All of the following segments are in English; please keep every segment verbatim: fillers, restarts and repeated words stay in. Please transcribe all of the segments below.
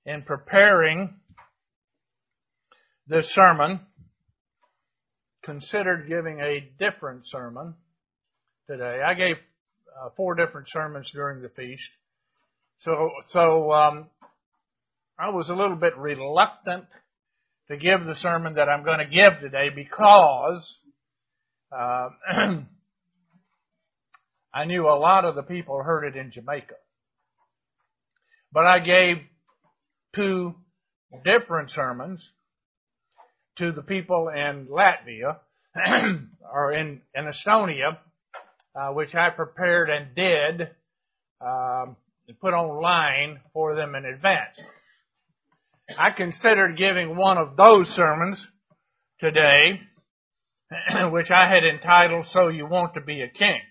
in preparing this sermon, considered giving a different sermon today. I gave uh, four different sermons during the feast. So, so um, I was a little bit reluctant to give the sermon that I'm going to give today because uh, I knew a lot of the people heard it in Jamaica. But I gave two different sermons to the people in Latvia, or in, in Estonia, uh, which I prepared and did um, put online for them in advance. I considered giving one of those sermons today, which I had entitled, So You Want to Be a King.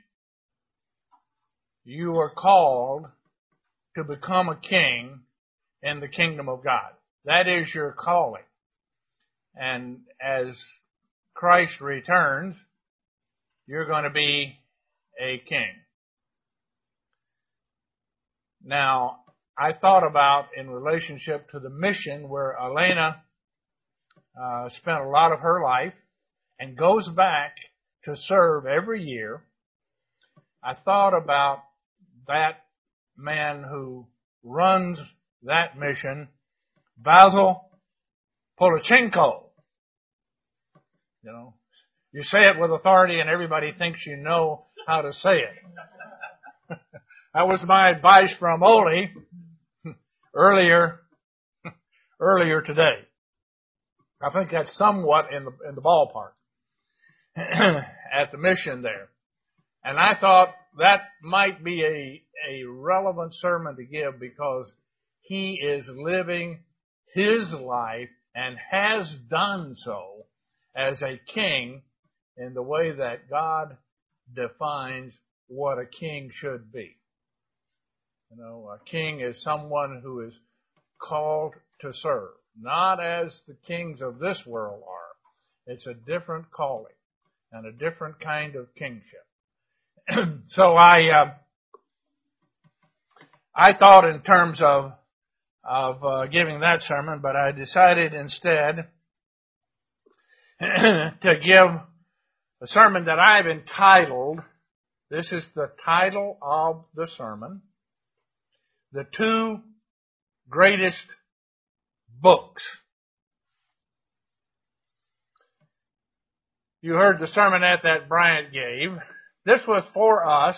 You are called to become a king in the kingdom of God. That is your calling. And as Christ returns, you're going to be a king. Now, I thought about in relationship to the mission where Elena uh, spent a lot of her life and goes back to serve every year. I thought about that man who runs that mission, Basil Polachenko. You know, you say it with authority and everybody thinks you know how to say it. That was my advice from Oli earlier, earlier today. I think that's somewhat in the, in the ballpark at the mission there. And I thought that might be a, a relevant sermon to give because he is living his life and has done so as a king in the way that God defines what a king should be. You know, a king is someone who is called to serve, not as the kings of this world are. It's a different calling and a different kind of kingship. So I, uh, I thought in terms of of uh, giving that sermon, but I decided instead to give a sermon that I've entitled. This is the title of the sermon: The Two Greatest Books. You heard the sermonette that Bryant gave. This was for us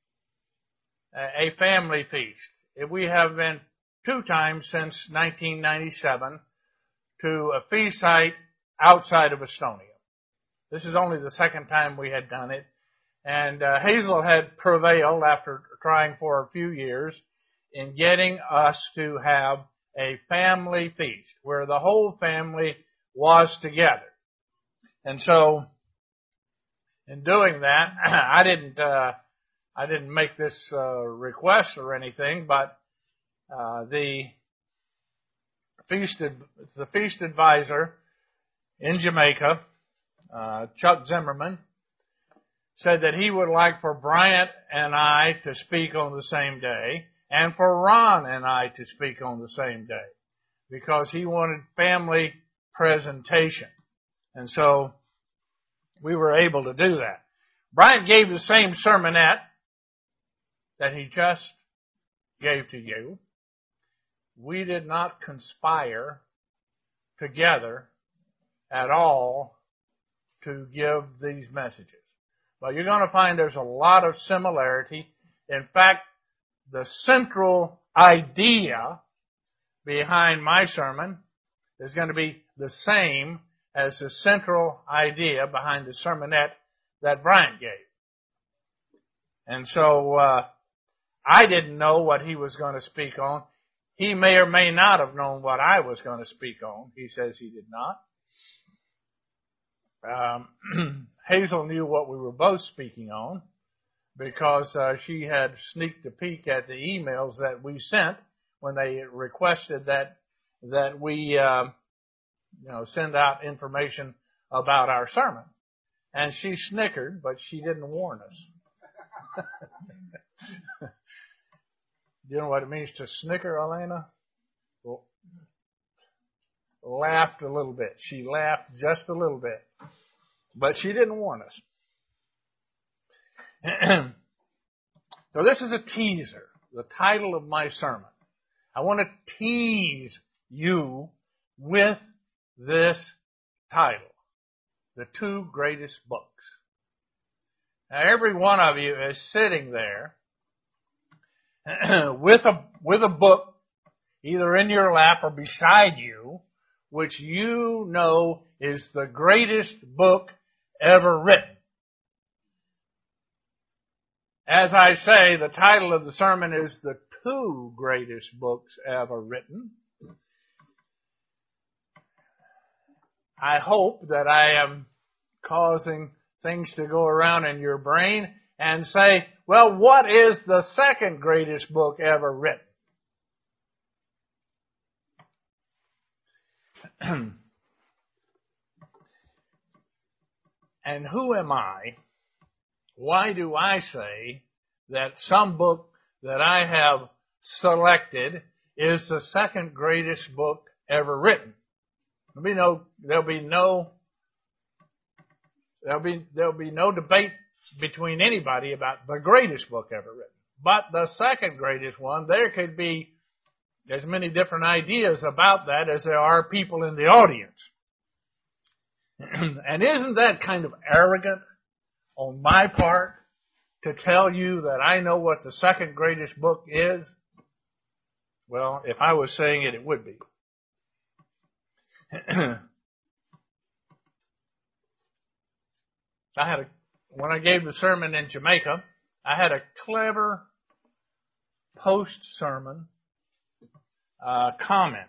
a family feast. We have been two times since nineteen ninety-seven to a feast site outside of Estonia. This is only the second time we had done it. And uh, Hazel had prevailed after trying for a few years in getting us to have a family feast where the whole family was together. And so, in doing that, I didn't, uh, I didn't make this uh, request or anything, but uh, the feast, the feast advisor in Jamaica, uh, Chuck Zimmerman, said that he would like for Bryant and I to speak on the same day, and for Ron and I to speak on the same day, because he wanted family presentation. And so we were able to do that. Bryant gave the same sermonette that he just gave to you. We did not conspire together at all to give these messages. But you're going to find there's a lot of similarity. In fact, the central idea behind my sermon is going to be the same as the central idea behind the sermonette that Bryant gave. And so uh, I didn't know what he was going to speak on. He may or may not have known what I was going to speak on. He says he did not. Um, Hazel knew what we were both speaking on because uh, she had sneaked a peek at the emails that we sent when they requested that that we uh, you know send out information about our sermon. And she snickered, but she didn't warn us. Do you know what it means to snicker, Elena? laughed a little bit. She laughed just a little bit. But she didn't warn us. So this is a teaser, the title of my sermon. I want to tease you with this title, The Two Greatest Books. Now every one of you is sitting there with a with a book either in your lap or beside you, which you know is the greatest book ever written. As I say, the title of the sermon is The Two Greatest Books Ever Written. I hope that I am causing things to go around in your brain and say, well, what is the second greatest book ever written? And who am I? Why do I say that some book that I have selected is the second greatest book ever written? There'll be no, there'll be no, there'll be, there'll be no debate between anybody about the greatest book ever written. But the second greatest one, there could be as many different ideas about that as there are people in the audience. And isn't that kind of arrogant on my part to tell you that I know what the second greatest book is? Well, if I was saying it, it would be. I had a, when I gave the sermon in Jamaica, I had a clever post-sermon uh, comment.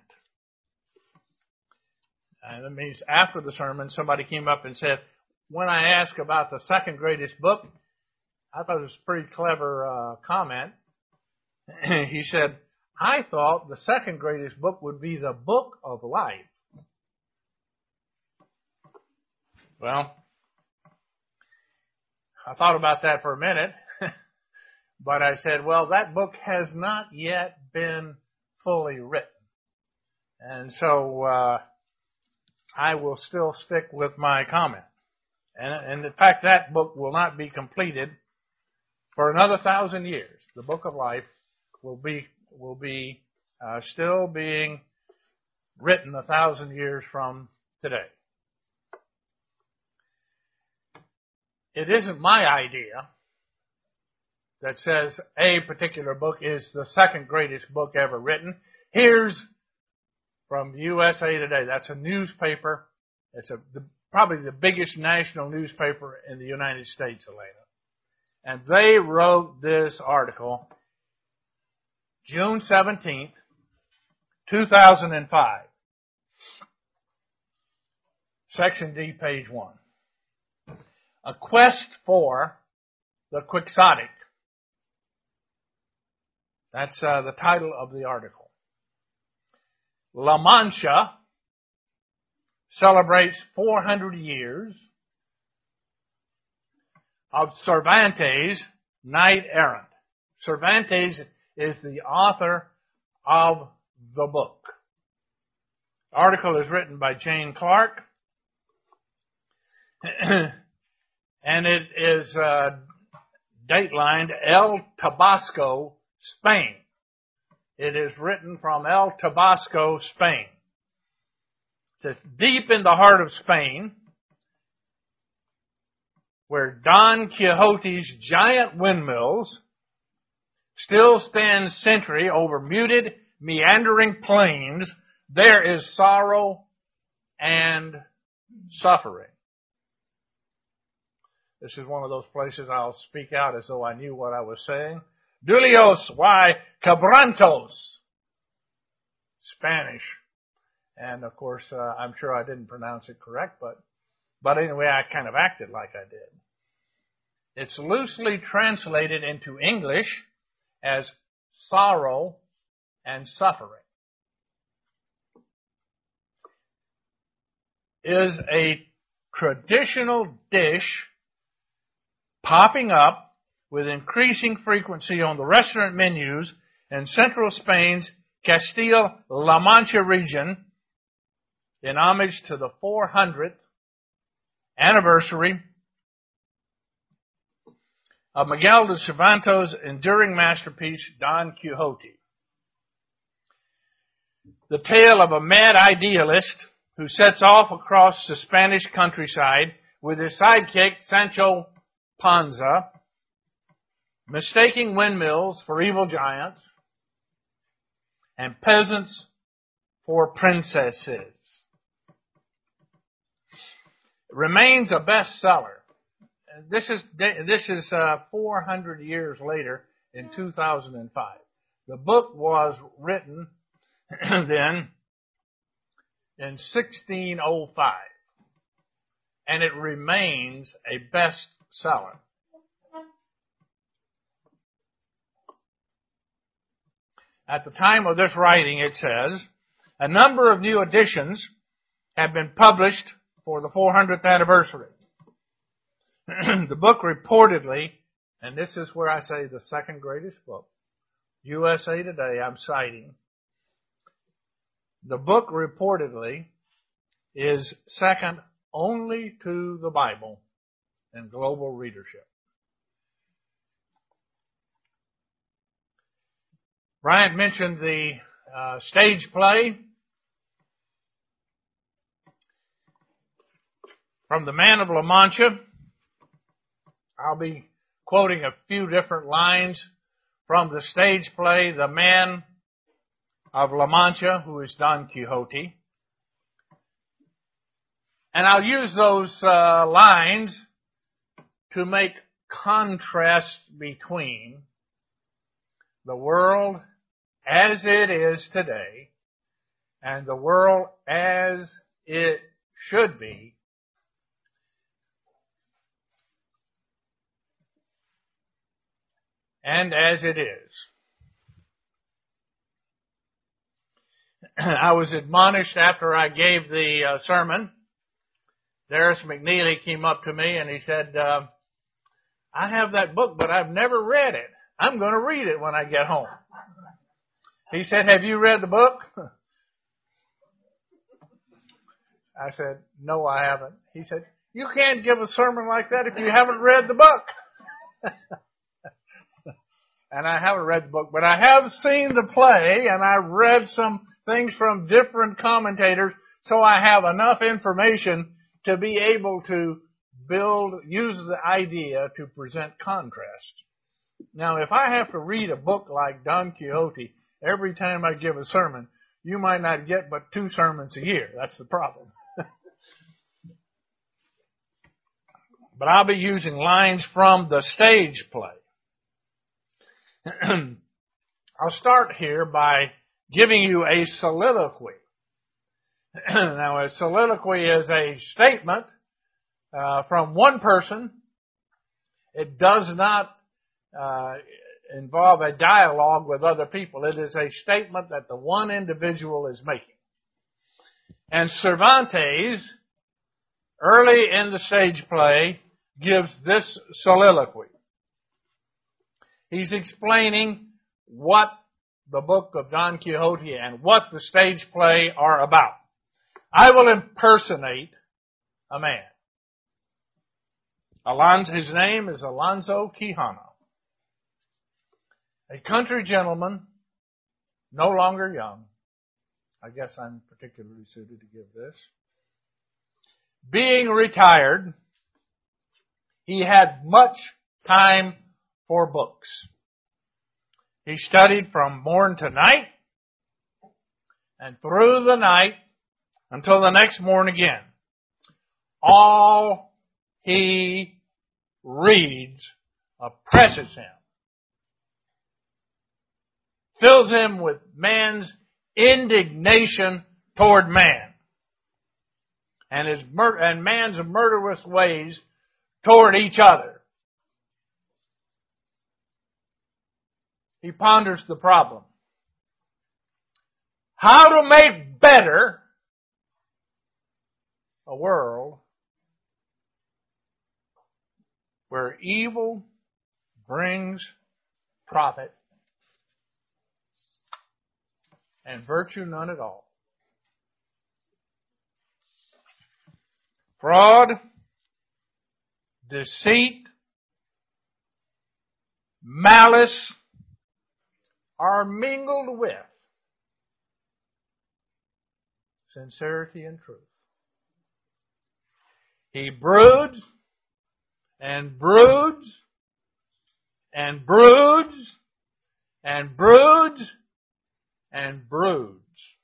And that means after the sermon, somebody came up and said, when I asked about the second greatest book, I thought it was a pretty clever uh, comment. He said, I thought the second greatest book would be the Book of Life. Well, I thought about that for a minute, but I said, well, that book has not yet been fully written. And so uh, I will still stick with my comment. And, and in fact, that book will not be completed for another thousand years. The Book of Life will be will be uh, still being written a thousand years from today. It isn't my idea that says a particular book is the second greatest book ever written. Here's from U S A Today. That's a newspaper. It's a the, probably the biggest national newspaper in the United States, Elena. And they wrote this article June seventeenth, two thousand five. Section D, page one. A quest for the quixotic. That's uh, the title of the article. La Mancha celebrates four hundred years of Cervantes' Knight Errant. Cervantes is the author of the book. The article is written by Jane Clark, and it is uh, datelined El Tabasco, Spain. It is written from El Tabasco, Spain. It says, deep in the heart of Spain, where Don Quixote's giant windmills still stand sentry over muted, meandering plains, there is sorrow and suffering. This is one of those places I'll speak out as though I knew what I was saying. Duelios y Quebrantos. Spanish. And of course, uh, I'm sure I didn't pronounce it correct, but, but anyway, I kind of acted like I did. It's loosely translated into English as sorrow and suffering. Is a traditional dish popping up with increasing frequency on the restaurant menus in central Spain's Castile-La Mancha region in homage to the four hundredth anniversary of Miguel de Cervantes' enduring masterpiece, Don Quixote. The tale of a mad idealist who sets off across the Spanish countryside with his sidekick, Sancho Panza, mistaking windmills for evil giants and peasants for princesses. It remains a bestseller. This is this is uh, four hundred years later in two thousand five. The book was written then in sixteen oh five, and it remains a bestseller. At the time of this writing, it says, a number of new editions have been published for the four hundredth anniversary. The book reportedly, and this is where I say the second greatest book, U S A Today, I'm citing, the book reportedly is second only to the Bible in global readership. Bryant mentioned the uh, stage play from The Man of La Mancha. I'll be quoting a few different lines from the stage play, The Man of La Mancha, who is Don Quixote. And I'll use those uh, lines to make contrast between the world as it is today and the world as it should be and as it is. I was admonished after I gave the uh, sermon. Darius McNeely came up to me and he said, uh, I have that book, but I've never read it. I'm going to read it when I get home. He said, have you read the book? I said, no, I haven't. He said, you can't give a sermon like that if you haven't read the book. And I haven't read the book, but I have seen the play and I've read some things from different commentators, so I have enough information to be able to build, use the idea to present contrast. Now, if I have to read a book like Don Quixote every time I give a sermon, you might not get but two sermons a year. That's the problem. But I'll be using lines from the stage play. I'll start here by giving you a soliloquy. Now, a soliloquy is a statement uh, from one person. It does not uh, involve a dialogue with other people. It is a statement that the one individual is making. And Cervantes, early in the stage play, gives this soliloquy. He's explaining what the book of Don Quixote and what the stage play are about. I will impersonate a man. Alonzo, his name is Alonzo Quijano. A country gentleman, no longer young. I guess I'm particularly suited to give this. Being retired, he had much time for books. He studied from morn to night and through the night until the next morn again. All he reads oppresses him, fills him with man's indignation toward man and his mur- and man's murderous ways toward each other. He ponders the problem. How to make better a world where evil brings profit and virtue none at all. Fraud, deceit, malice are mingled with sincerity and truth. He broods and broods and broods and broods and broods.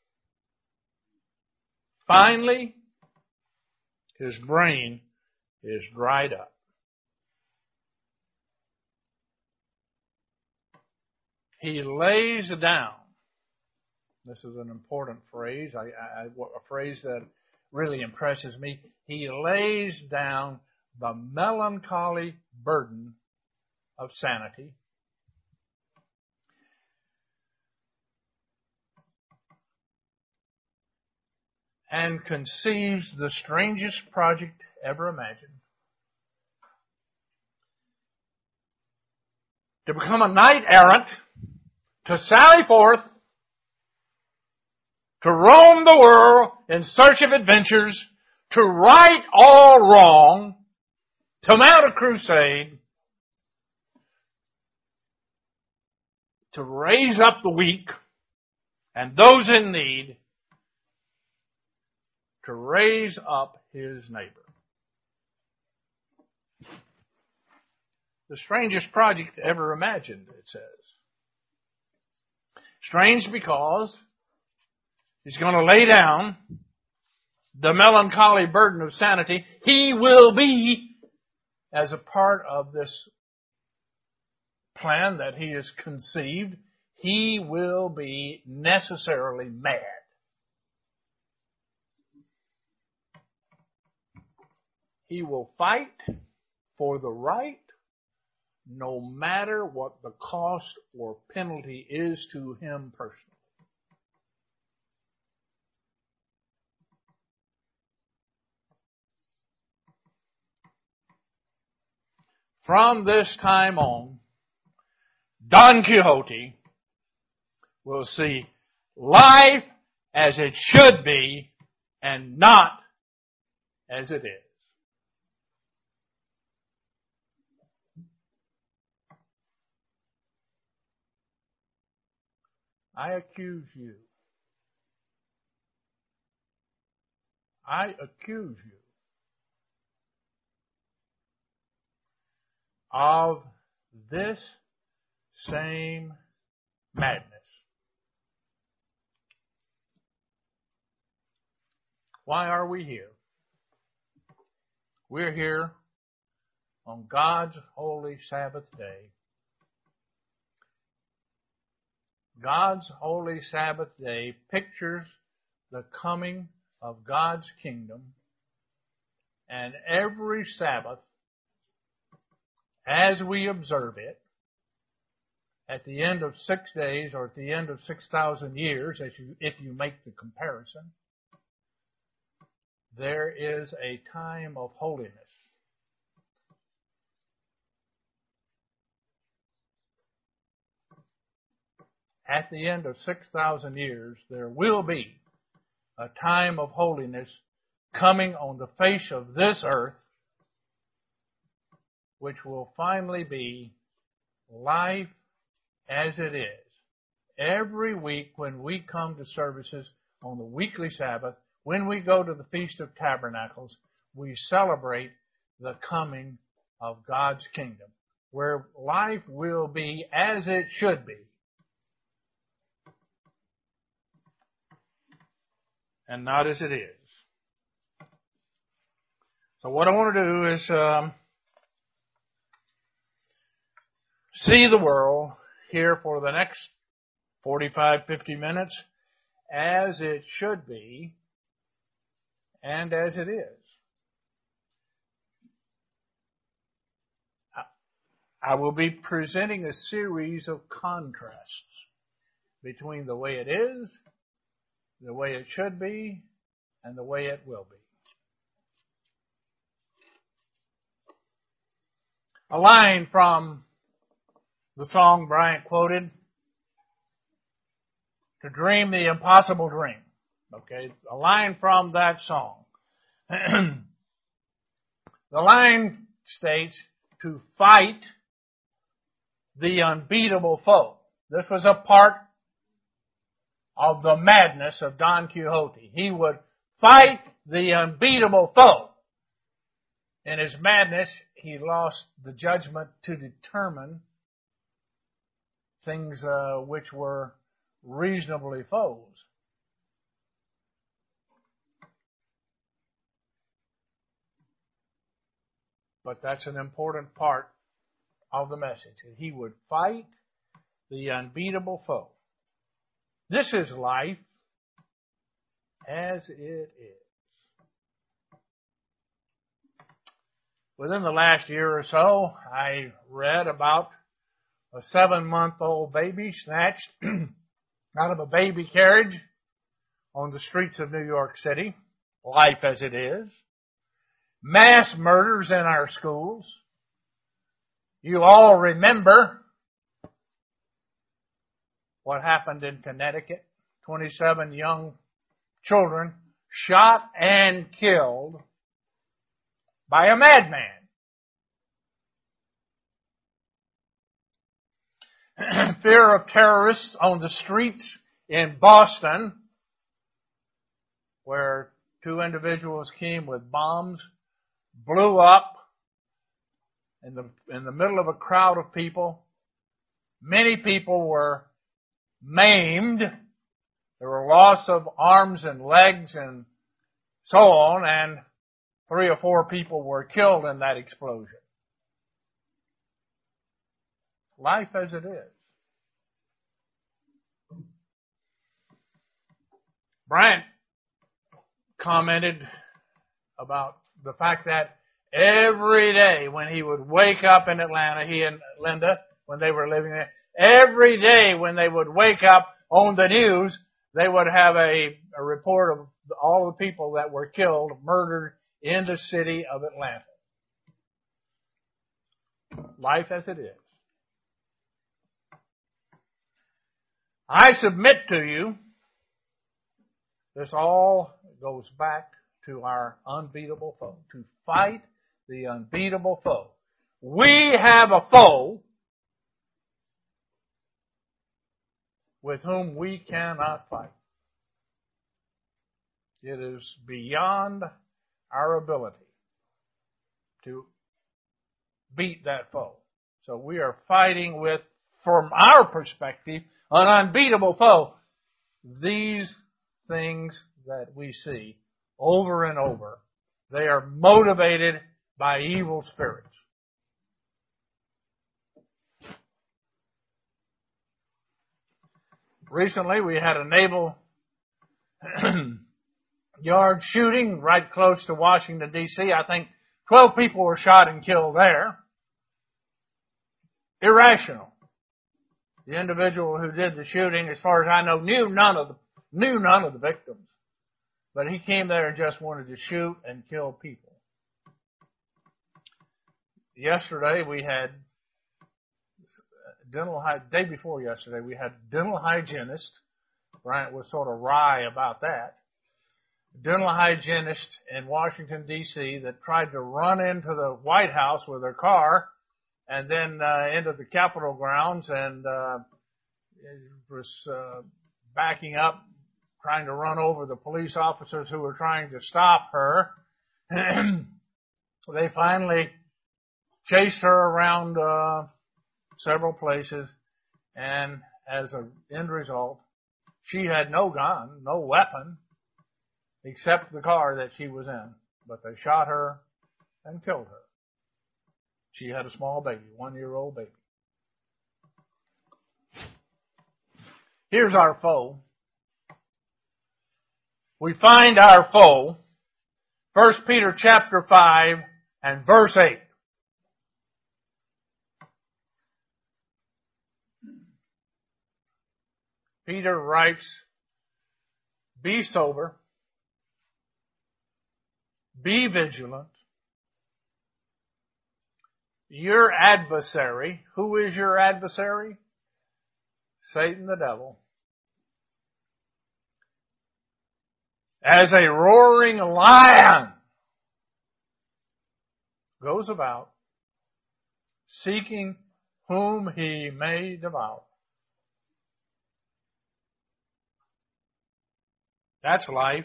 Finally, his brain is dried up. He lays down. This is an important phrase, I, I, a phrase that really impresses me. He lays down the melancholy burden of sanity. And conceives the strangest project ever imagined. To become a knight errant, to sally forth, to roam the world in search of adventures, to right all wrong, to mount a crusade, to raise up the weak and those in need, to raise up his neighbor. The strangest project ever imagined, it says. Strange because he's going to lay down the melancholy burden of sanity. He will be, as a part of this plan that he has conceived, he will be necessarily mad. He will fight for the right, no matter what the cost or penalty is to him personally. From this time on, Don Quixote will see life as it should be and not as it is. I accuse you. I accuse you of this same madness. Why are we here? We're here on God's holy Sabbath day. God's holy Sabbath day pictures the coming of God's kingdom, and every Sabbath, as we observe it, at the end of six days or at the end of six thousand years, as you, if you make the comparison, there is a time of holiness. At the end of six thousand years, there will be a time of holiness coming on the face of this earth, which will finally be life as it is. Every week when we come to services on the weekly Sabbath, when we go to the Feast of Tabernacles, we celebrate the coming of God's kingdom, where life will be as it should be, and not as it is. So what I want to do is um, see the world here for the next forty-five, fifty minutes as it should be and as it is. I will be presenting a series of contrasts between the way it is, the way it should be, and the way it will be. A line from the song Bryant quoted: to dream the impossible dream. Okay, a line from that song. The line states, to fight the unbeatable foe. This was a part of the madness of Don Quixote. He would fight the unbeatable foe. In his madness, he lost the judgment to determine things uh, which were reasonably foes. But that's an important part of the message. He would fight the unbeatable foe. This is life as it is. Within the last year or so, I read about a seven-month-old baby snatched out of a baby carriage on the streets of New York City. Life as it is. Mass murders in our schools. You all remember what happened in Connecticut. twenty-seven young children shot and killed by a madman. Fear of terrorists on the streets in Boston, where two individuals came with bombs, blew up in the in the middle of a crowd of people. Many people were maimed. There were loss of arms and legs and so on, and three or four people were killed in that explosion. Life as it is. Bryant commented about the fact that every day when he would wake up in Atlanta, he and Linda, when they were living there, every day when they would wake up on the news, they would have a, a report of all the people that were killed, murdered in the city of Atlanta. Life as it is. I submit to you, this all goes back to our unbeatable foe, to fight the unbeatable foe. We have a foe with whom we cannot fight. It is beyond our ability to beat that foe. So we are fighting with, from our perspective, an unbeatable foe. These things that we see over and over, they are motivated by evil spirits. Recently, we had a naval yard shooting right close to Washington, D C I think twelve people were shot and killed there. Irrational. The individual who did the shooting, as far as I know, knew none of the, knew none of the victims. But he came there and just wanted to shoot and kill people. Yesterday, we had dental, day before yesterday, we had dental hygienist. Bryant was sort of wry about that. Dental hygienist in Washington, D C that tried to run into the White House with her car and then uh, into the Capitol grounds and uh, was uh, backing up, trying to run over the police officers who were trying to stop her. They finally chased her around uh, several places, and as an end result, she had no gun, no weapon, except the car that she was in. But they shot her and killed her. She had a small baby, one-year-old baby. Here's our foe. We find our foe, First Peter chapter five and verse eight. Peter writes, "Be sober, be vigilant. Your adversary," who is your adversary? Satan the devil. as a roaring lion goes about seeking whom he may devour. That's life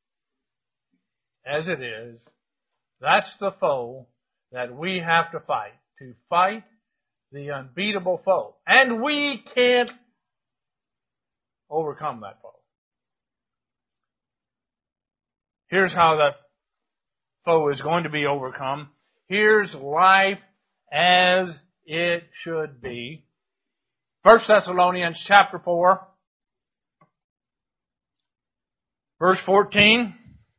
as it is. That's the foe that we have to fight. To fight the unbeatable foe. And we can't overcome that foe. Here's how that foe is going to be overcome. Here's life as it should be. First Thessalonians chapter four, verse fourteen.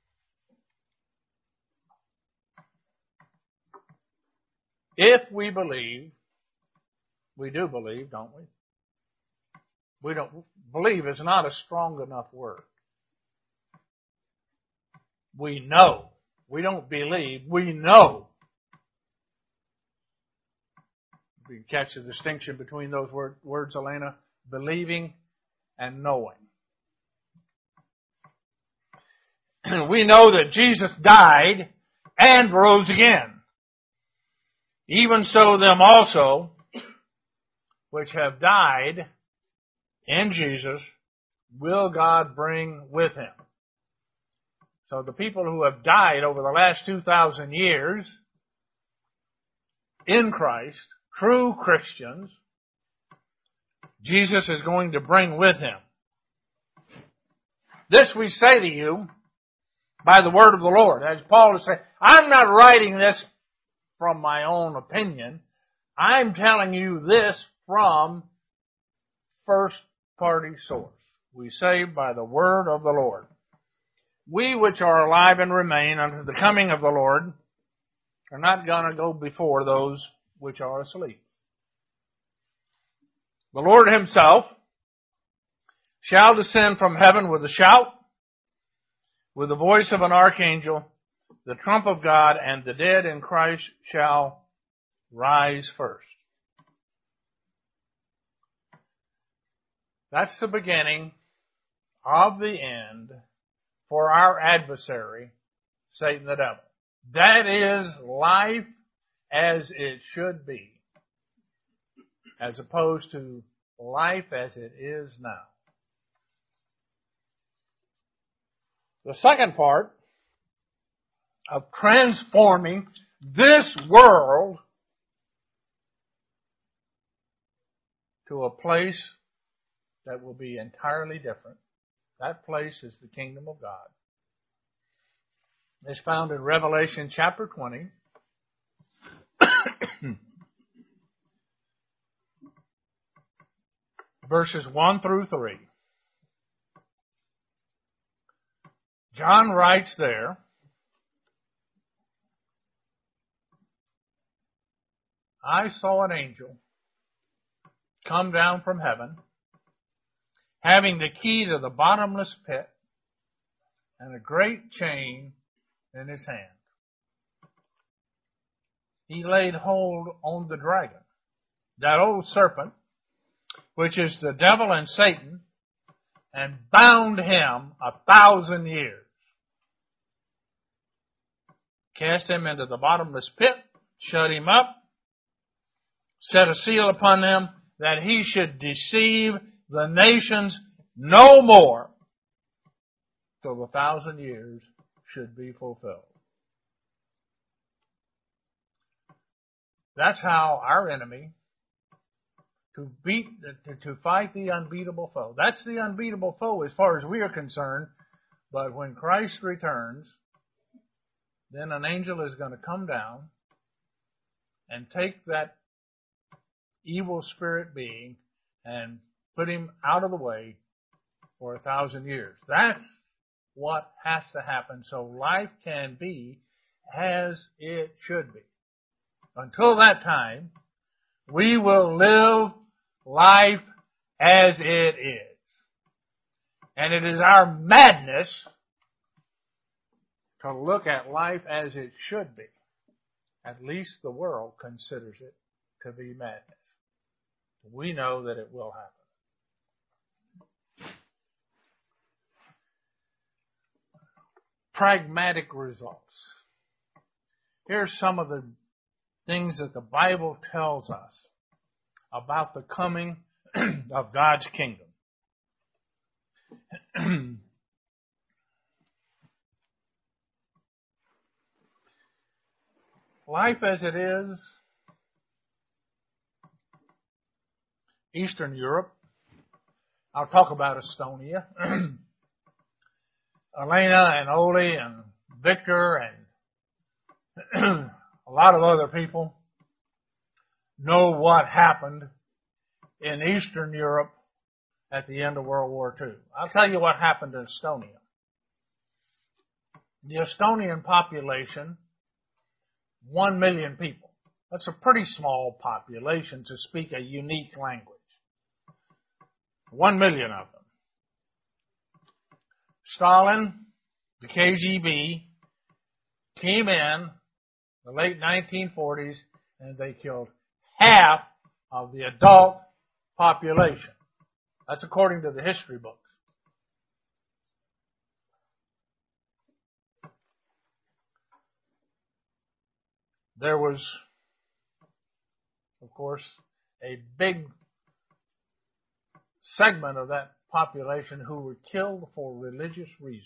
If we believe, we do believe, don't we? We don't believe is not a strong enough word. We know. We don't believe. We know. We can catch the distinction between those word, words, Elena. Believing and knowing. We know that Jesus died and rose again. Even so, them also, which have died in Jesus, will God bring with him. So the people who have died over the last two thousand years in Christ, true Christians, Jesus is going to bring with him. This we say to you by the word of the Lord. As Paul is saying, I'm not writing this from my own opinion. I'm telling you this from first party source. We say by the word of the Lord. We which are alive and remain unto the coming of the Lord are not going to go before those which are asleep. The Lord himself shall descend from heaven with a shout, with the voice of an archangel, the trump of God, and the dead in Christ shall rise first. That's the beginning of the end for our adversary, Satan the devil. That is life as it should be, as opposed to life as it is now. The second part of transforming this world to a place that will be entirely different. That place is the kingdom of God. It's found in Revelation chapter twenty. Verses one through three. John writes there, I saw an angel come down from heaven, having the key to the bottomless pit and a great chain in his hand. He laid hold on the dragon, that old serpent, which is the devil and Satan, and bound him a thousand years. Cast him into the bottomless pit, shut him up, set a seal upon him, that he should deceive the nations no more till the thousand years should be fulfilled. That's how our enemy, to beat, to, to fight the unbeatable foe. That's the unbeatable foe as far as we are concerned. But when Christ returns, then an angel is going to come down and take that evil spirit being and put him out of the way for a thousand years. That's what has to happen so life can be as it should be. Until that time, we will live life as it is. And it is our madness to look at life as it should be. At least the world considers it to be madness. We know that it will happen. pragmatic results. Here's some of the things that the Bible tells us about the coming of God's kingdom. Life as it is, Eastern Europe, I'll talk about Estonia. Elena and Oli and Victor and a lot of other people know what happened in Eastern Europe at the end of World War Two. I'll tell you what happened in Estonia. The Estonian population, one million people. That's a pretty small population to speak a unique language. One million of them. Stalin, the K G B, came in the late nineteen forties and they killed half of the adult population. That's according to the history books. There was, of course, a big segment of that population who were killed for religious reasons.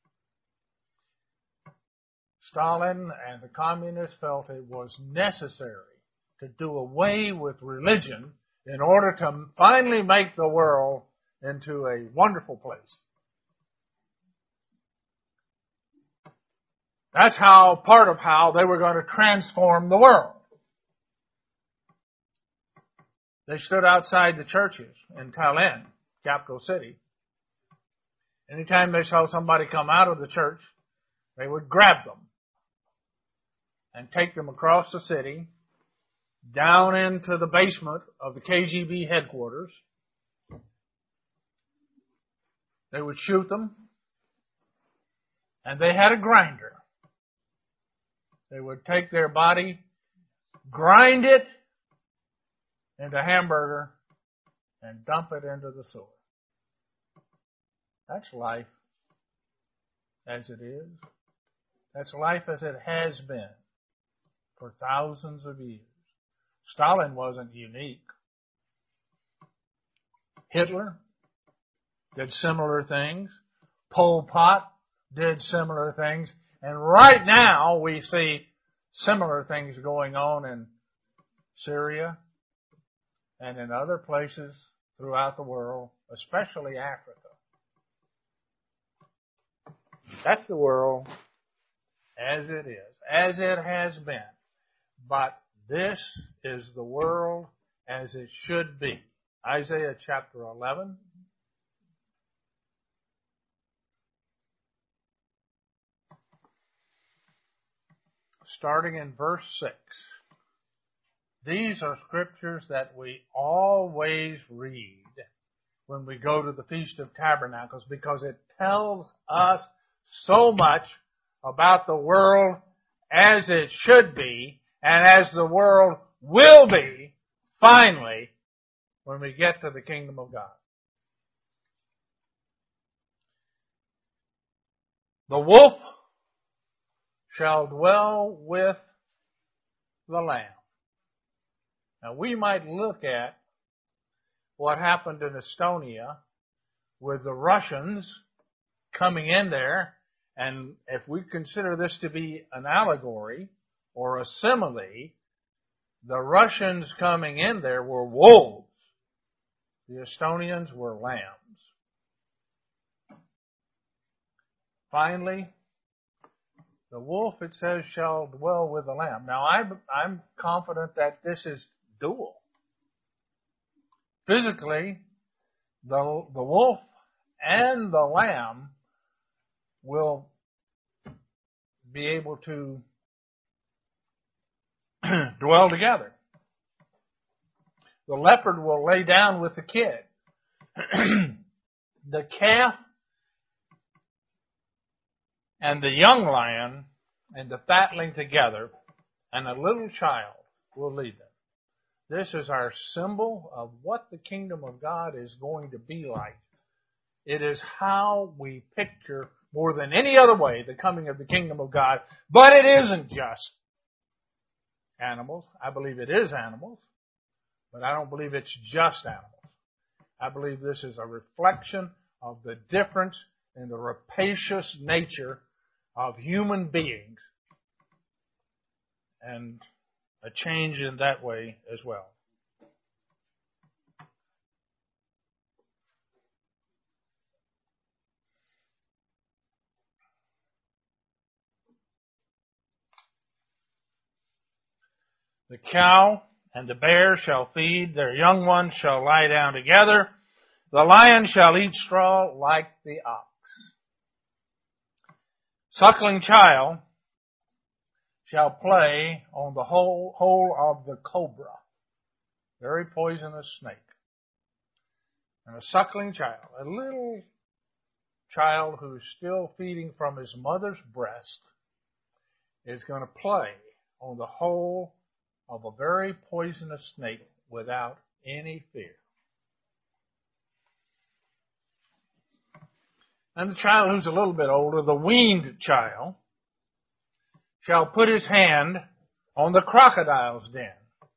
Stalin and the communists felt it was necessary to do away with religion in order to finally make the world into a wonderful place. That's how, part of how they were going to transform the world. They stood outside the churches in Tallinn, capital city. Anytime they saw somebody come out of the church, they would grab them and take them across the city, down into the basement of the K G B headquarters. They would shoot them, and they had a grinder. They would take their body, grind it into hamburger, and dump it into the sewer. That's life as it is. That's life as it has been for thousands of years. Stalin wasn't unique. Hitler did similar things. Pol Pot did similar things. And right now we see similar things going on in Syria and in other places throughout the world, especially Africa. That's the world as it is, as it has been. But this is the world as it should be. Isaiah chapter eleven. Starting in verse six. These are scriptures that we always read when we go to the Feast of Tabernacles because it tells us so much about the world as it should be and as the world will be finally when we get to the kingdom of God. The wolf shall dwell with the lamb. Now we might look at what happened in Estonia with the Russians coming in there, and if we consider this to be an allegory or a simile, the Russians coming in there were wolves. The Estonians were lambs. Finally, the wolf, it says, shall dwell with the lamb. Now, I'm, I'm confident that this is dual. Physically, the, the wolf and the lamb will be able to dwell together. The leopard will lay down with the kid. The calf and the young lion and the fatling together, and a little child will lead them. This is our symbol of what the kingdom of God is going to be like. It is how we picture more than any other way the coming of the kingdom of God. But it isn't just animals. I believe it is animals, but I don't believe it's just animals. I believe this is a reflection of the difference in the rapacious nature of human beings and a change in that way as well. The cow and the bear shall feed, their young ones shall lie down together. The lion shall eat straw like the ox. Suckling child shall play on the hole, hole of the cobra, very poisonous snake. And a suckling child, a little child who's still feeding from his mother's breast, is going to play on the hole of a very poisonous snake without any fear. And the child who's a little bit older, the weaned child, shall put his hand on the crocodile's den.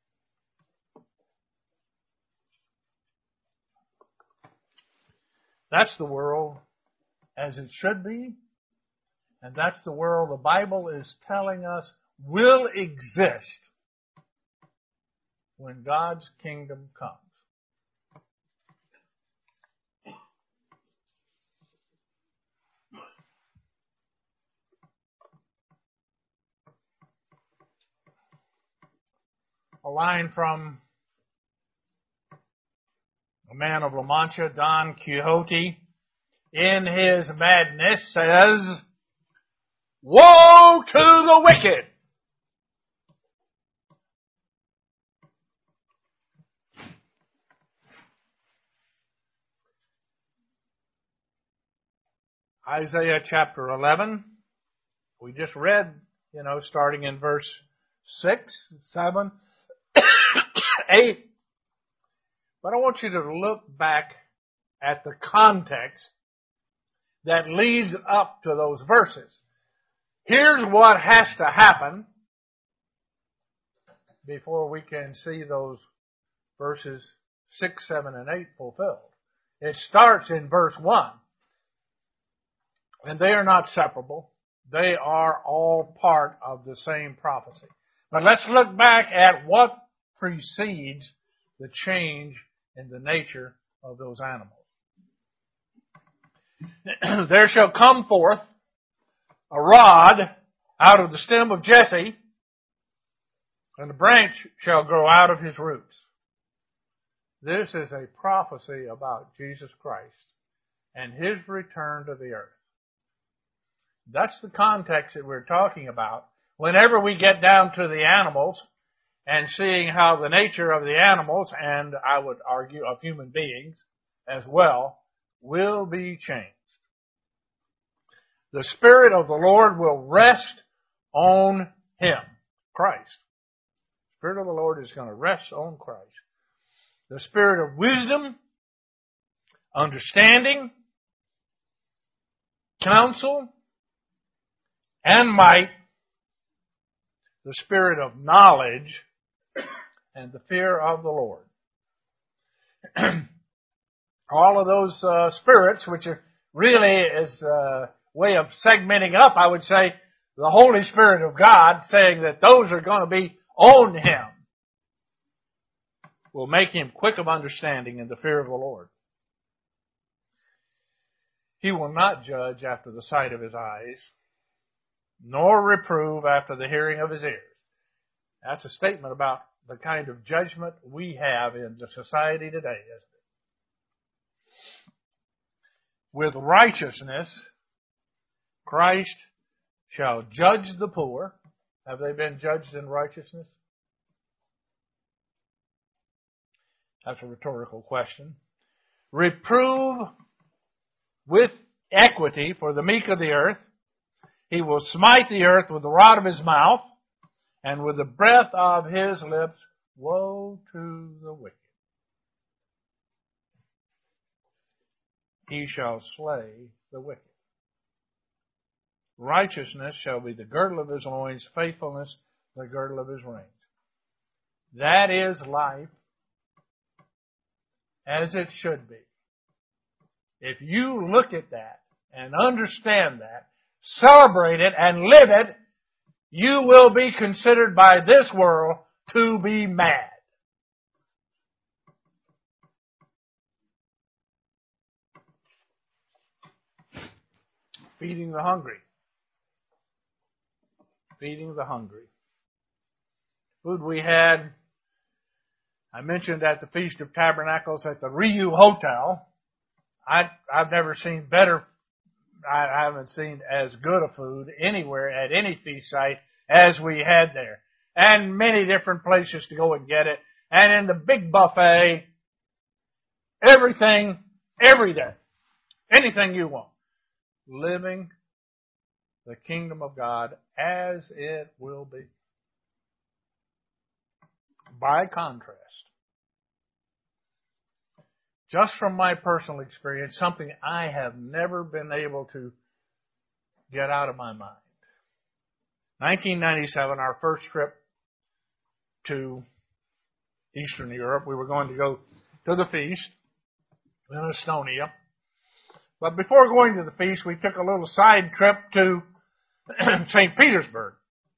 That's the world as it should be, and that's the world the Bible is telling us will exist when God's kingdom comes. A line from a man of La Mancha, Don Quixote, in his madness says, "Woe to the wicked!" Isaiah chapter eleven, we just read, you know, starting in verse six, seven, eight. But I want you to look back at the context that leads up to those verses. Here's what has to happen before we can see those verses six, seven, and eight fulfilled. It starts in verse one. And they are not separable. They are all part of the same prophecy. But let's look back at what precedes the change in the nature of those animals. There shall come forth a rod out of the stem of Jesse, and a branch shall grow out of his roots. This is a prophecy about Jesus Christ and his return to the earth. That's the context that we're talking about. Whenever we get down to the animals and seeing how the nature of the animals, and I would argue of human beings as well, will be changed. The Spirit of the Lord will rest on him, Christ. The Spirit of the Lord is going to rest on Christ. The Spirit of wisdom, understanding, counsel, and might, the spirit of knowledge, and the fear of the Lord. All of those uh, spirits, which are really is a way of segmenting up, I would say, the Holy Spirit of God, saying that those are going to be on him, will make him quick of understanding in the fear of the Lord. He will not judge after the sight of his eyes, nor reprove after the hearing of his ears. That's a statement about the kind of judgment we have in the society today, isn't it? With righteousness, Christ shall judge the poor. Have they been judged in righteousness? That's a rhetorical question. Reprove with equity for the meek of the earth. He will smite the earth with the rod of his mouth, and with the breath of his lips, woe to the wicked. He shall slay the wicked. Righteousness shall be the girdle of his loins, faithfulness the girdle of his reins. That is life as it should be. If you look at that and understand that, celebrate it and live it, you will be considered by this world to be mad. Feeding the hungry. Feeding the hungry. Food we had, I mentioned at the Feast of Tabernacles at the Riu Hotel. I, I've never seen better, I, I haven't seen as good a food anywhere at any feast site as we had there. And many different places to go and get it. And in the big buffet, everything, every day. Anything you want. Living the kingdom of God as it will be. By contrast, just from my personal experience, something I have never been able to get out of my mind. nineteen ninety-seven, our first trip to Eastern Europe, we were going to go to the feast in Estonia. But before going to the feast, we took a little side trip to Saint Petersburg.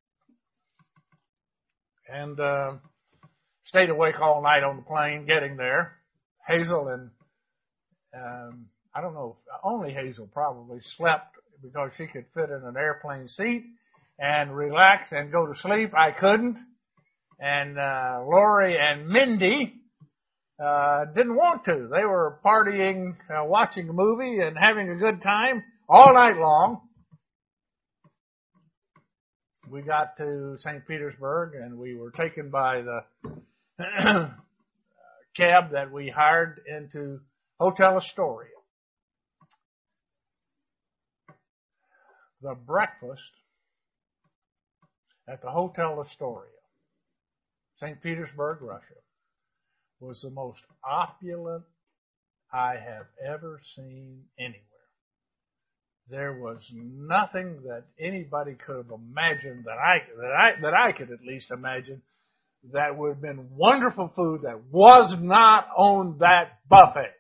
And uh, stayed awake all night on the plane getting there. Hazel and, um, I don't know, only Hazel probably slept because she could fit in an airplane seat and relax and go to sleep. I couldn't. And uh, Lori and Mindy uh, didn't want to. They were partying, uh, watching a movie and having a good time all night long. We got to Saint Petersburg and we were taken by the cab that we hired into Hotel Astoria. The breakfast at the Hotel Astoria, Saint Petersburg, Russia, was the most opulent I have ever seen anywhere. There was nothing that anybody could have imagined that I that I that I could at least imagine that would have been wonderful food that was not on that buffet.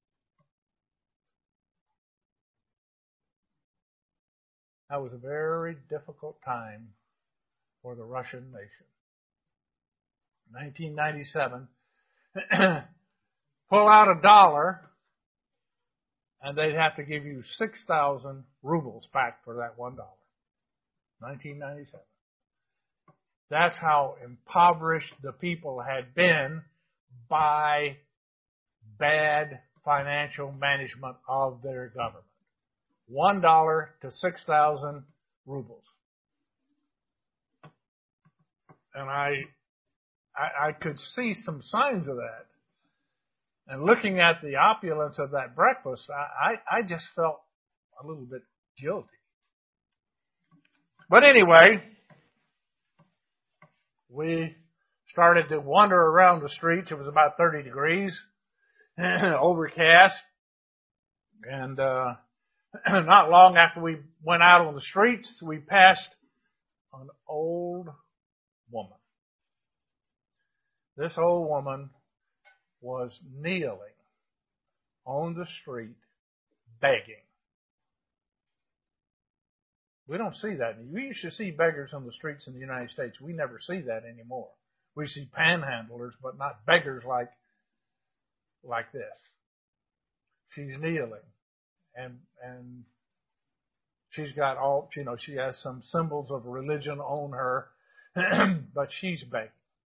That was a very difficult time for the Russian nation. nineteen ninety-seven, pull out a dollar, and they'd have to give you six thousand rubles back for that one dollar. nineteen ninety-seven. That's how impoverished the people had been by bad financial management of their government. One dollar to six thousand rubles. And I, I, I could see some signs of that. And looking at the opulence of that breakfast, I, I, I just felt a little bit guilty. But anyway, we started to wander around the streets. It was about thirty degrees, overcast. And uh, not long after we went out on the streets, we passed an old woman. This old woman was kneeling on the street begging. We don't see that. We used to see beggars on the streets in the United States. We never see that anymore. We see panhandlers, but not beggars like, like this. She's kneeling. And, and she's got all, you know, she has some symbols of religion on her, but she's begging.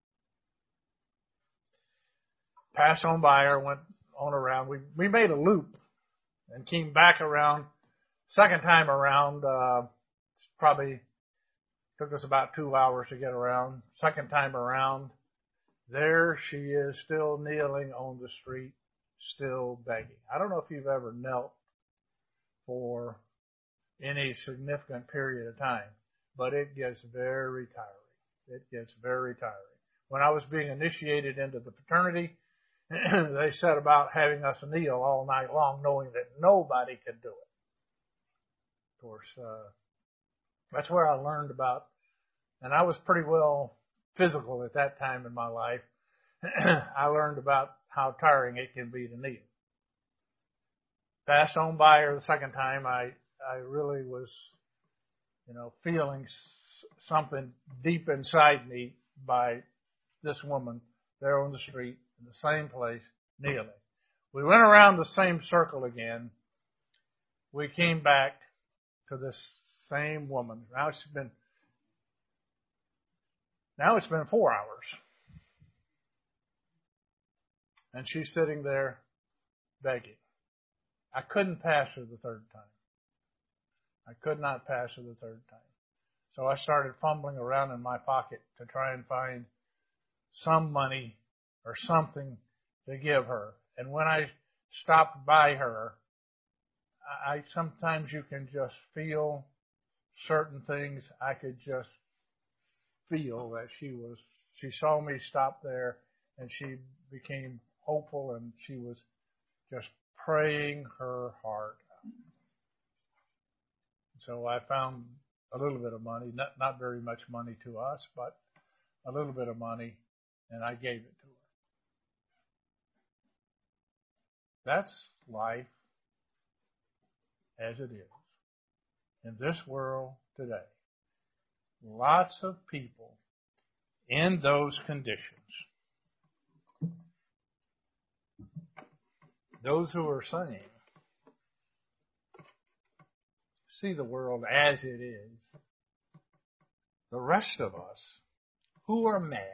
Passed on by her, went on around. We, we made a loop and came back around. Second time around, uh, probably took us about two hours to get around. Second time around, there she is still kneeling on the street, still begging. I don't know if you've ever knelt for any significant period of time, but it gets very tiring. It gets very tiring. When I was being initiated into the fraternity, they set about having us kneel all night long, knowing that nobody could do it. Of course, uh, That's where I learned about, and I was pretty well physical at that time in my life. I learned about how tiring it can be to kneel. Passed on by her the second time, I, I really was, you know, feeling something deep inside me by this woman there on the street in the same place, kneeling. We went around the same circle again. We came back to this same woman. Now it's been, now it's been four hours. And she's sitting there begging. I couldn't pass her the third time. I could not pass her the third time. So I started fumbling around in my pocket to try and find some money or something to give her. And when I stopped by her, I sometimes you can just feel certain things. I could just feel that she was, she saw me stop there and she became hopeful and she was just praying her heart out. So I found a little bit of money, not, not very much money to us, but a little bit of money, and I gave it to her. That's life as it is in this world today. Lots of people in those conditions. Those who are saying, see the world as it is. The rest of us who are mad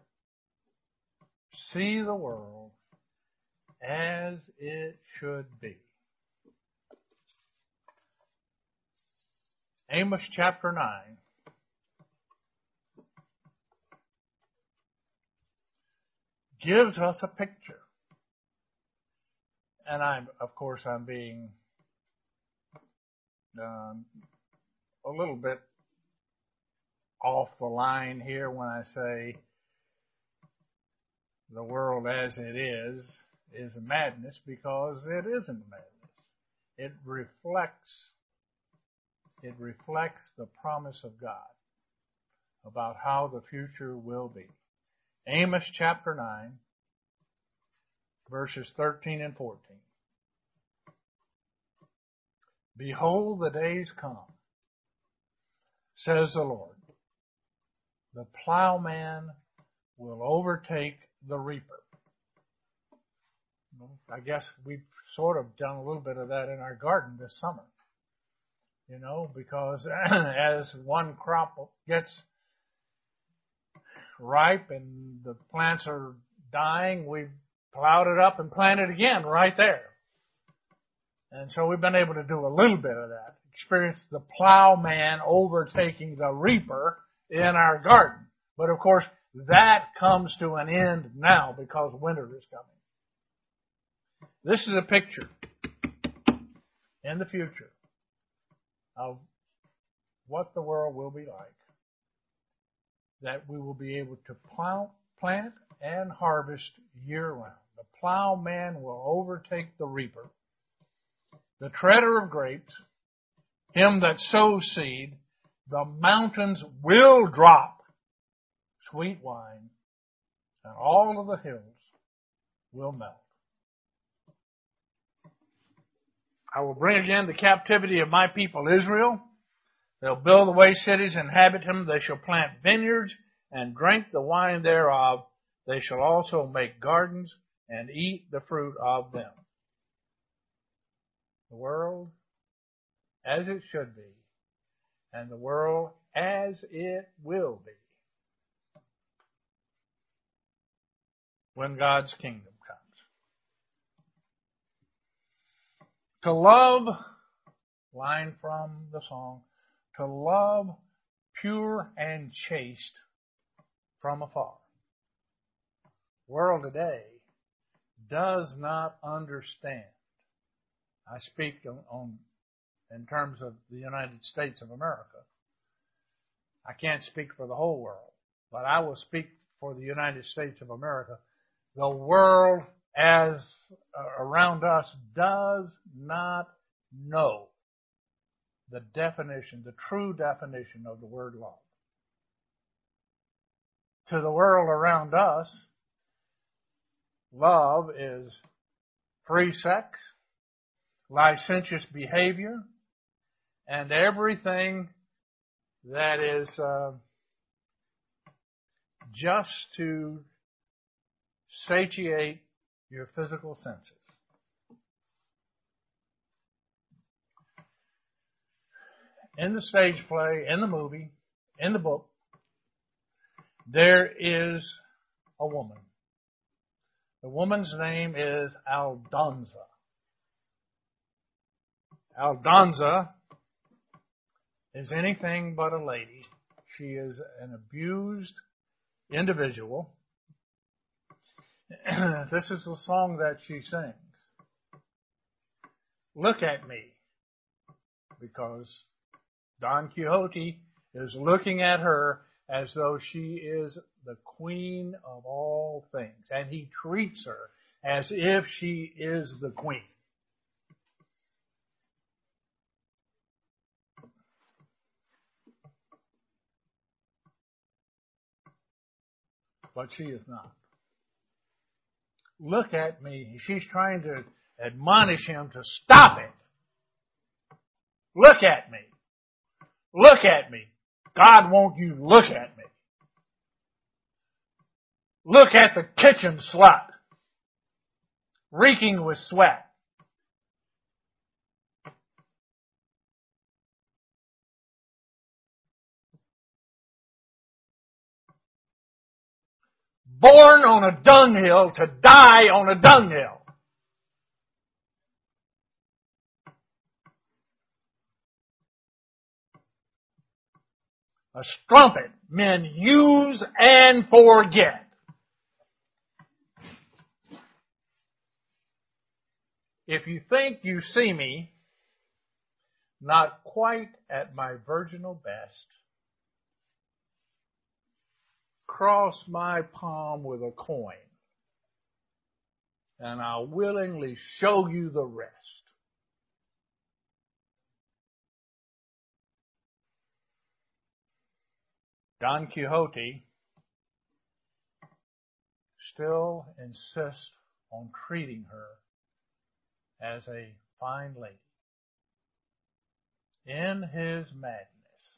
see the world as it should be. Amos chapter nine. Gives us a picture. And I'm, of course, I'm being um, a little bit off the line here when I say the world as it is is a madness, because it isn't a madness. It reflects, it reflects the promise of God about how the future will be. Amos chapter nine, verses thirteen and fourteen. Behold, the days come, says the Lord. The plowman will overtake the reaper. I guess we've sort of done a little bit of that in our garden this summer. You know, because as one crop gets ripe and the plants are dying, we've plowed it up and planted again right there. And so we've been able to do a little bit of that. Experience the plowman overtaking the reaper in our garden. But of course, that comes to an end now because winter is coming. This is a picture in the future of what the world will be like. That we will be able to plow, plant and harvest year round. The plowman will overtake the reaper. The treader of grapes, him that sows seed, the mountains will drop sweet wine, and all of the hills will melt. I will bring again the captivity of my people Israel. They'll build away cities, inhabit them. They shall plant vineyards and drink the wine thereof. They shall also make gardens and eat the fruit of them. The world as it should be, and the world as it will be when God's kingdom comes. To love, line from the song, to love pure and chaste from afar. The world today does not understand. I speak on, on in terms of the United States of America. I can't speak for the whole world, but I will speak for the United States of America. The world as uh, around us does not know the definition, the true definition of the word love. To the world around us, love is free sex, licentious behavior, and everything that is uh, just to satiate your physical senses. In the stage play, in the movie, in the book, there is a woman. The woman's name is Aldonza. Aldonza is anything but a lady. She is an abused individual. This is the song that she sings. Look at me, because Don Quixote is looking at her as though she is the queen of all things, and he treats her as if she is the queen. But she is not. Look at me. She's trying to admonish him to stop it. Look at me. Look at me. God, won't you look at me? Look at the kitchen slut, reeking with sweat. Born on a dunghill to die on a dunghill. A strumpet men use and forget. If you think you see me, not quite at my virginal best, cross my palm with a coin, and I'll willingly show you the rest. Don Quixote still insists on treating her as a fine lady. In his madness.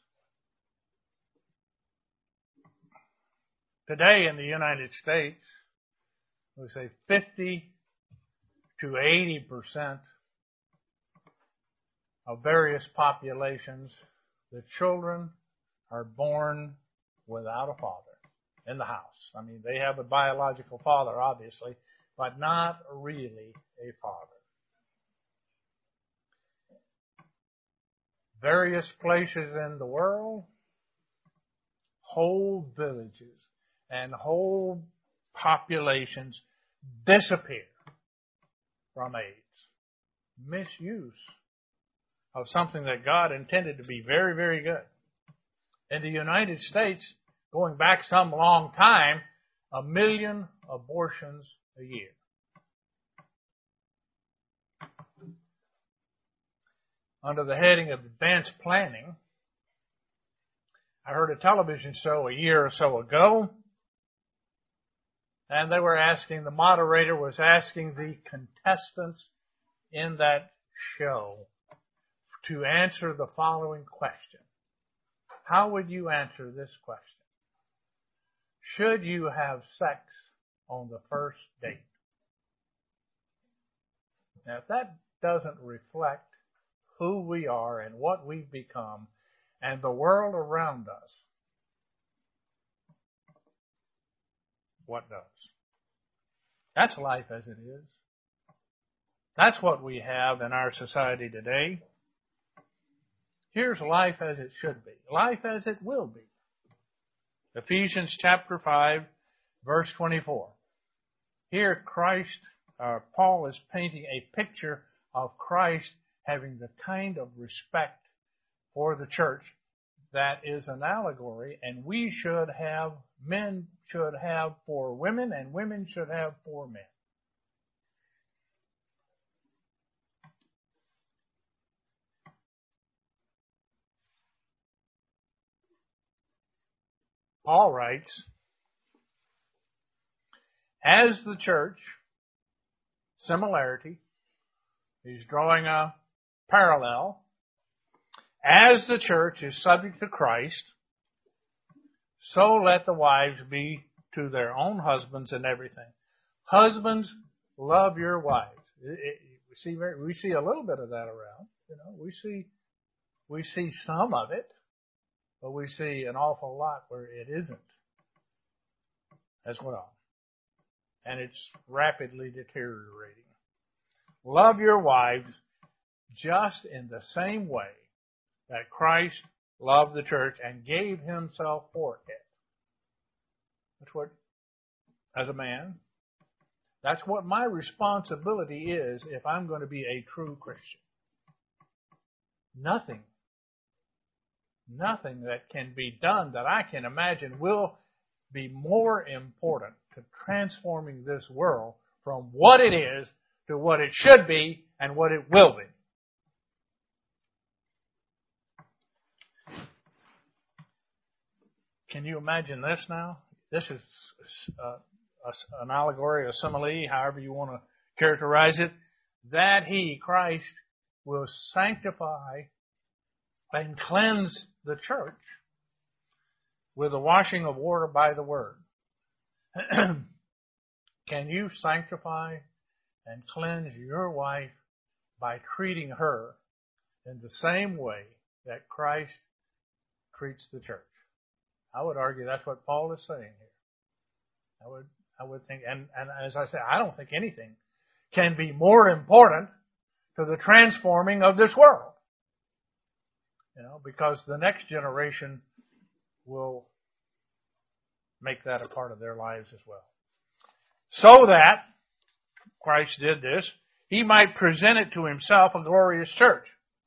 Today in the United States, we say fifty to eighty percent of various populations, the children are born without a father in the house. I mean, they have a biological father, obviously, but not really a father. Various places in the world, whole villages and whole populations disappear from AIDS. Misuse of something that God intended to be very, very good. In the United States, going back some long time, a million abortions a year. Under the heading of advanced planning, I heard a television show a year or so ago, and they were asking, the moderator was asking the contestants in that show to answer the following question. How would you answer this question? Should you have sex on the first date? Now, if that doesn't reflect who we are and what we've become and the world around us, what does? That's life as it is. That's what we have in our society today. Here's life as it should be. Life as it will be. Ephesians chapter five, verse twenty-four. Here Christ, uh, Paul is painting a picture of Christ having the kind of respect for the church that is an allegory, and we should have, men should have for women, and women should have for men. Paul writes, as the church, similarity, he's drawing a parallel. As the church is subject to Christ, so let the wives be to their own husbands in everything. Husbands, love your wives. It, it, we see we see a little bit of that around. You know, we see we see some of it, but we see an awful lot where it isn't as well, and it's rapidly deteriorating. Love your wives just in the same way that Christ loved the church and gave himself for it. That's what, as a man, that's what my responsibility is if I'm going to be a true Christian. Nothing, nothing that can be done that I can imagine will be more important to transforming this world from what it is to what it should be and what it will be. Can you imagine this now? This is uh, a, an allegory, a simile, however you want to characterize it. That He, Christ, will sanctify and cleanse the church with the washing of water by the Word. Can you sanctify and cleanse your wife by treating her in the same way that Christ treats the church? I would argue that's what Paul is saying here. I would, I would think, and, and as I say, I don't think anything can be more important to the transforming of this world. You know, because the next generation will make that a part of their lives as well. So that, Christ did this, He might present it to Himself a glorious church,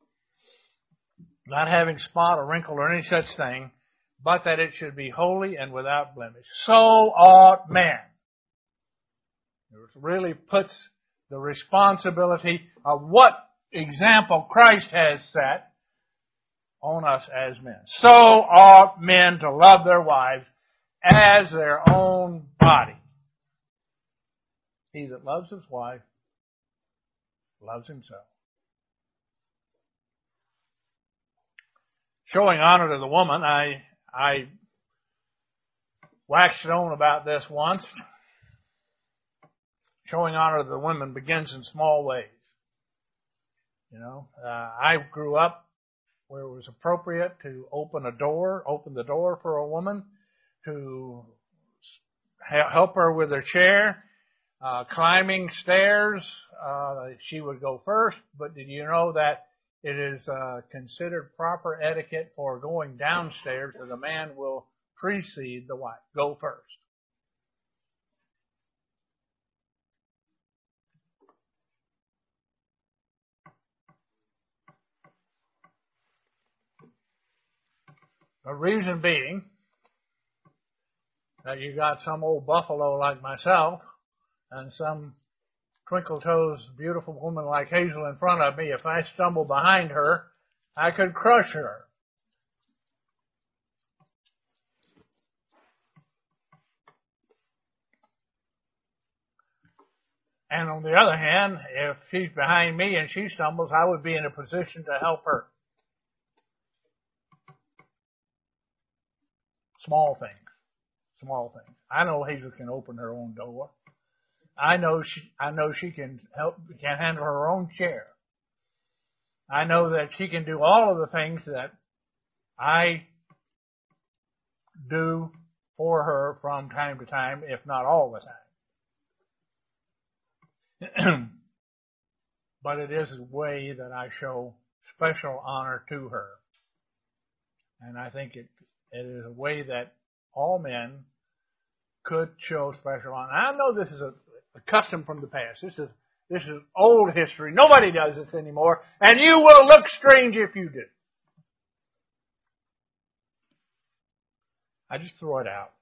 not having spot or wrinkle or any such thing, but that it should be holy and without blemish. So ought man. It really puts the responsibility of what example Christ has set on us as men. So ought men to love their wives as their own body. He that loves his wife loves himself. Showing honor to the woman, I I waxed on about this once. Showing honor to the women begins in small ways. You know, uh, I grew up where it was appropriate to open a door, open the door for a woman, to help her with her chair, uh, climbing stairs. Uh, she would go first, but did you know that it is uh, considered proper etiquette for going downstairs that the man will precede the wife, go first. The reason being that you got some old buffalo like myself and some twinkle-toes beautiful woman like Hazel in front of me. If I stumble behind her, I could crush her. And on the other hand, if she's behind me and she stumbles, I would be in a position to help her. Small things. Small things. I know Hazel can open her own door. I know she, I know she can help, can handle her own chair. I know that she can do all of the things that I do for her from time to time, if not all the time. But it is a way that I show special honor to her. And I think it, it is a way that all men could show special honor. I know this is a, a custom from the past. This is this is old history. Nobody does this anymore, and you will look strange if you do. I just throw it out.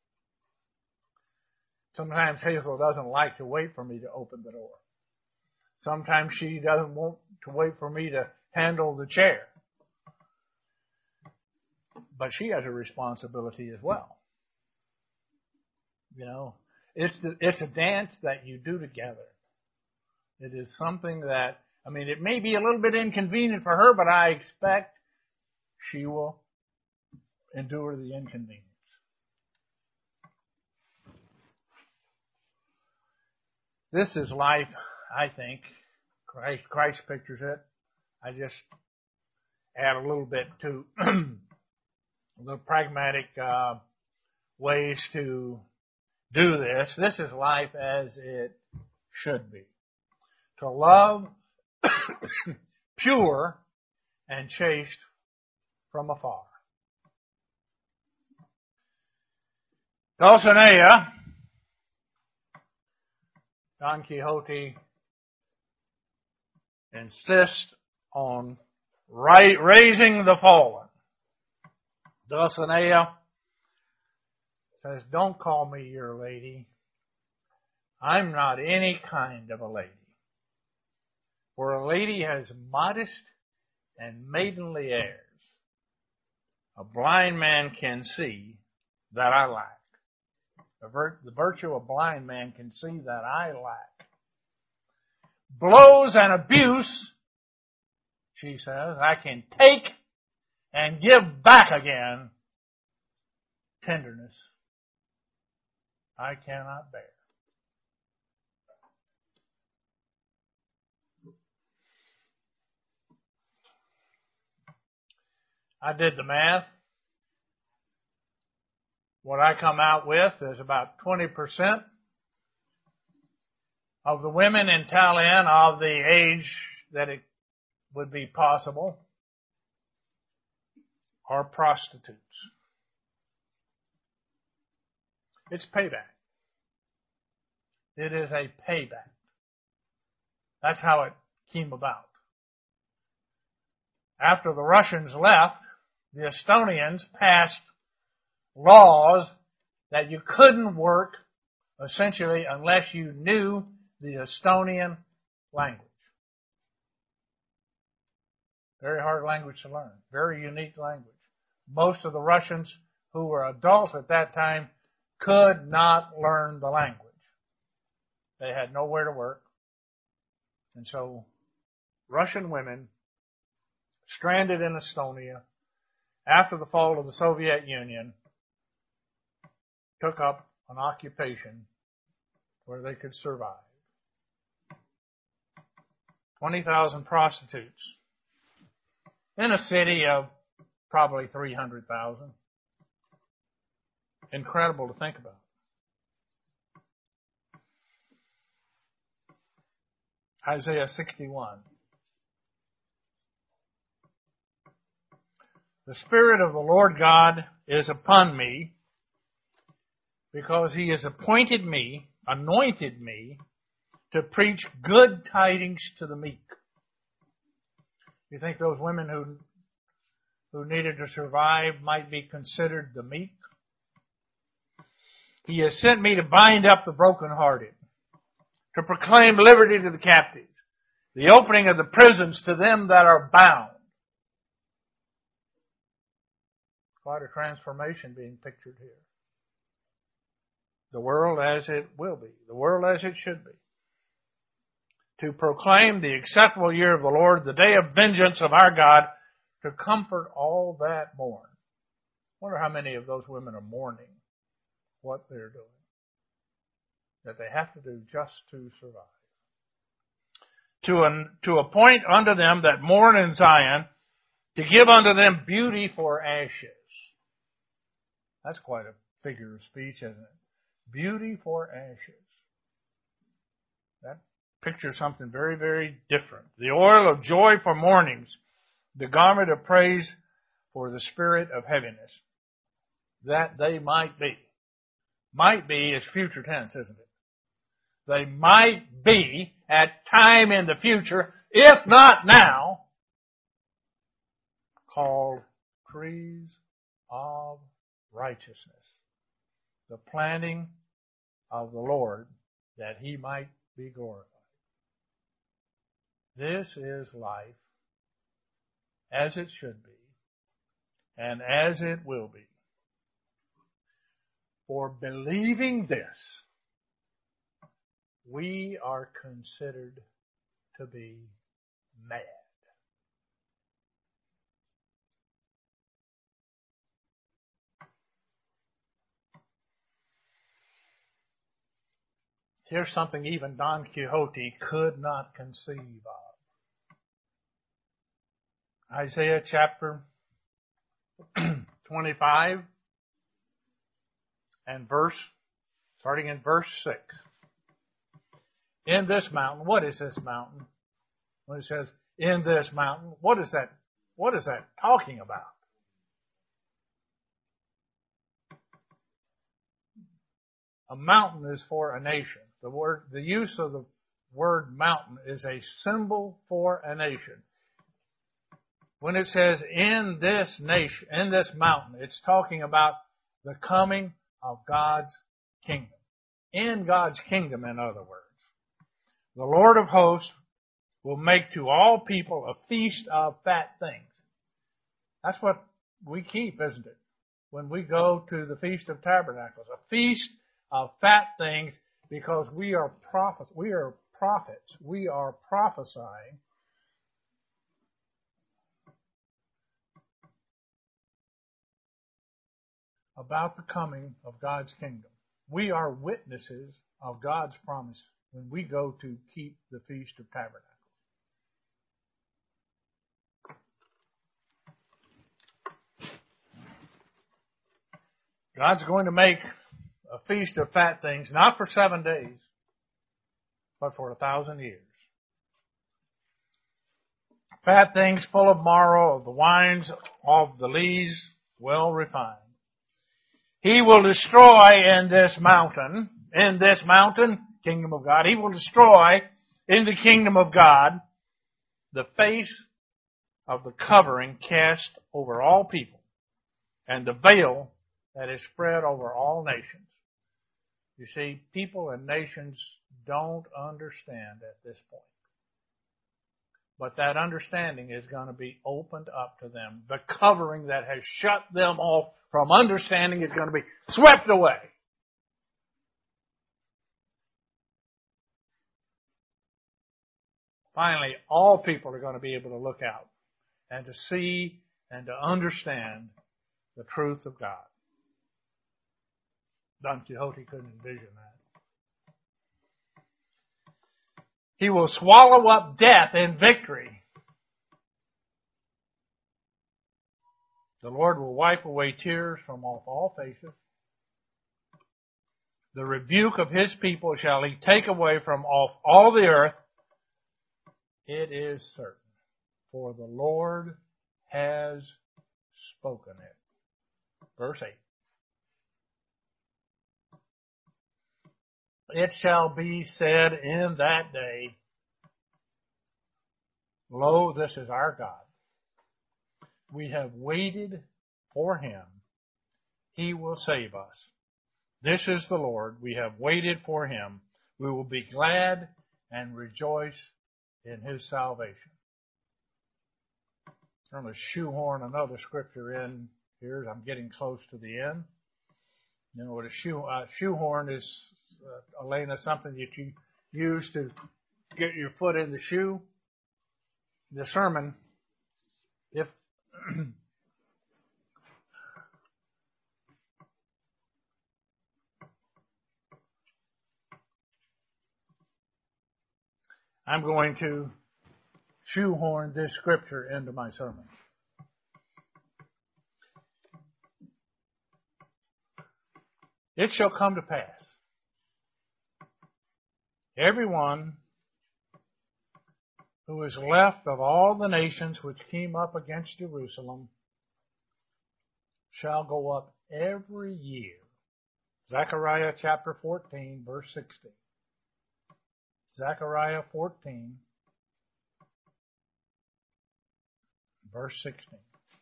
Sometimes Hazel doesn't like to wait for me to open the door. Sometimes she doesn't want to wait for me to handle the chair. But she has a responsibility as well. You know, it's the, it's a dance that you do together. It is something that, I mean, it may be a little bit inconvenient for her, but I expect she will endure the inconvenience. This is life, I think. Christ, Christ pictures it. I just add a little bit to the pragmatic uh, ways to do this. This is life as it should be. To love pure and chaste from afar. Dulcinea, Don Quixote insists on right, raising the fallen. Dulcinea says, don't call me your lady. I'm not any kind of a lady. For a lady has modest and maidenly airs. A blind man can see that I lack. The, vir- the virtue of a blind man can see that I lack. Blows and abuse, she says, I can take and give back again. Tenderness I cannot bear. I did the math. What I come out with is about twenty percent of the women in Tallinn of the age that it would be possible are prostitutes. It's payback. It is a payback. That's how it came about. After the Russians left, the Estonians passed laws that you couldn't work essentially unless you knew the Estonian language. Very hard language to learn. Very unique language. Most of the Russians who were adults at that time could not learn the language. They had nowhere to work. And so Russian women stranded in Estonia after the fall of the Soviet Union took up an occupation where they could survive. twenty thousand prostitutes in a city of probably three hundred thousand. Incredible to think about. Isaiah sixty-one. The Spirit of the Lord God is upon me, because He has appointed me, anointed me, to preach good tidings to the meek. You think those women who who needed to survive might be considered the meek? He has sent me to bind up the brokenhearted, to proclaim liberty to the captives, the opening of the prisons to them that are bound. Quite a transformation being pictured here. The world as it will be. The world as it should be. To proclaim the acceptable year of the Lord, the day of vengeance of our God, to comfort all that mourn. I wonder how many of those women are mourning what they're doing. That they have to do just to survive. To, an, to appoint unto them that mourn in Zion, to give unto them beauty for ashes. That's quite a figure of speech, isn't it? Beauty for ashes. That pictures something very, very different. The oil of joy for mournings. The garment of praise for the spirit of heaviness. That they might be. Might be is future tense, isn't it? They might be at time in the future, if not now, called trees of righteousness. The planting of the Lord, that He might be glorified. This is life as it should be and as it will be. For believing this, we are considered to be mad. Here's something even Don Quixote could not conceive of. Isaiah chapter twenty-five and verse, starting in verse six. In this mountain, what is this mountain? When it says, in this mountain, what is that, what is that talking about? A mountain is for a nation. The word, the use of the word mountain is a symbol for a nation. When it says in this nation, in this mountain, it's talking about the coming of God's kingdom. In God's kingdom, in other words. The Lord of hosts will make to all people a feast of fat things. That's what we keep, isn't it? When we go to the Feast of Tabernacles. A feast of fat things, because we are prophets. We are prophets. We are prophesying about the coming of God's kingdom. We are witnesses of God's promise when we go to keep the Feast of Tabernacles. God's going to make a feast of fat things, not for seven days, but for a thousand years. Fat things full of marrow, of the wines of the lees well refined. He will destroy in this mountain, in this mountain, kingdom of God, He will destroy in the kingdom of God the face of the covering cast over all people and the veil that is spread over all nations. You see, people and nations don't understand at this point. But that understanding is going to be opened up to them. The covering that has shut them off from understanding is going to be swept away. Finally, all people are going to be able to look out and to see and to understand the truth of God. Don Quixote couldn't envision that. He will swallow up death in victory. The Lord will wipe away tears from off all faces. The rebuke of His people shall He take away from off all the earth. It is certain, for the Lord has spoken it. Verse eight. It shall be said in that day, lo, this is our God. We have waited for Him. He will save us. This is the Lord. We have waited for Him. We will be glad and rejoice in His salvation. I'm going to shoehorn another scripture in here. I'm getting close to the end. You know what a shoe, uh, shoehorn is, uh, Elena, something that you use to get your foot in the shoe. The sermon, if I'm going to shoehorn this scripture into my sermon. It shall come to pass, everyone who is left of all the nations which came up against Jerusalem shall go up every year. Zechariah chapter fourteen, verse sixteen. Zechariah fourteen, verse sixteen.